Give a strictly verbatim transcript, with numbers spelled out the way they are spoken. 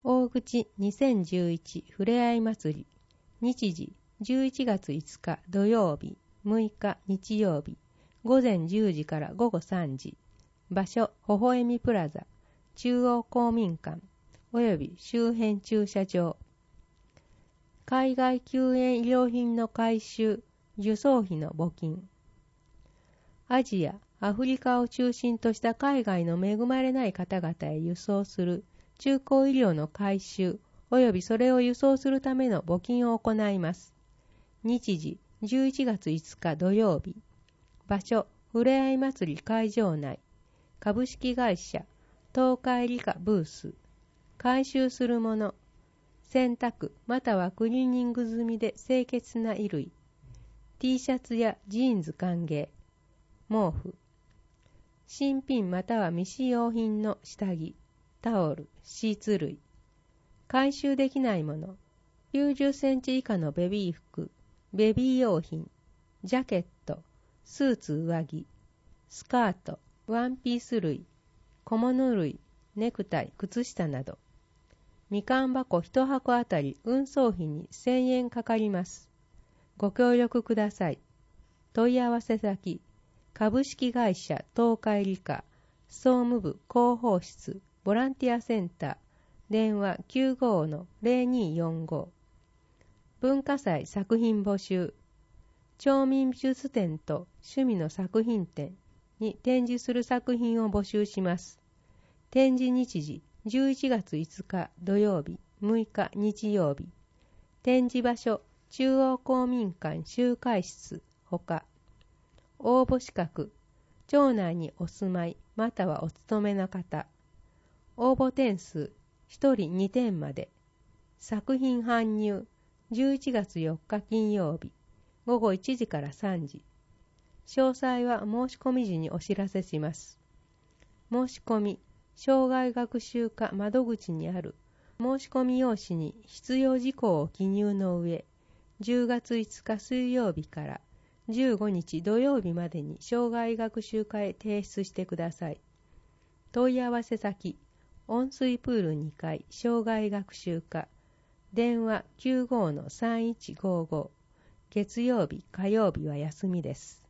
大口にせんじゅういちふれあい祭り。日時じゅういちがついつか土曜日、むいか日曜日、ごぜんじゅうじからごごさんじ。場所、ほほえみプラザ、中央公民館、および周辺駐車場。海外救援医療品の回収、輸送費の募金。アジア、アフリカを中心とした海外の恵まれない方々へ輸送する中高医療の回収及びそれを輸送するための募金を行います。日時じゅういちがついつか土曜日。場所、ふれあい祭り会場内。株式会社東海理科ブース。回収するもの、洗濯またはクリーニング済みで清潔な衣類。T シャツやジーンズ歓迎。毛布。新品または未使用品の下着、タオル、シーツ類。回収できないもの、きゅうじゅっセンチ以下のベビー服、ベビー用品、ジャケット、スーツ上着、スカート、ワンピース類、小物類、ネクタイ、靴下など。みかん箱いちはこあたり運送費にせんえんかかります。ご協力ください。問い合わせ先、株式会社東海理科総務部広報室ボランティアセンター電話 きゅうご の ゼロにーよんご。文化祭作品募集。町民美術展と趣味の作品展に展示する作品を募集します。展示日時じゅういちがついつか土曜日、むいか日曜日。展示場所中央公民館集会室ほか。応募資格、町内にお住まいまたはお勤めの方。応募点数、ひとりにてんまで。作品搬入、じゅういちがつよっか金曜日、ごごいちじからさんじ。詳細は申し込み時にお知らせします。申し込み、障害学習課窓口にある申し込み用紙に必要事項を記入の上、じゅうがついつか水曜日からじゅうごにち土曜日までに障害学習課へ提出してください。問い合わせ先、温水プールにかい障害学習課、電話 きゅうご のさんいちごご。月曜日、火曜日は休みです。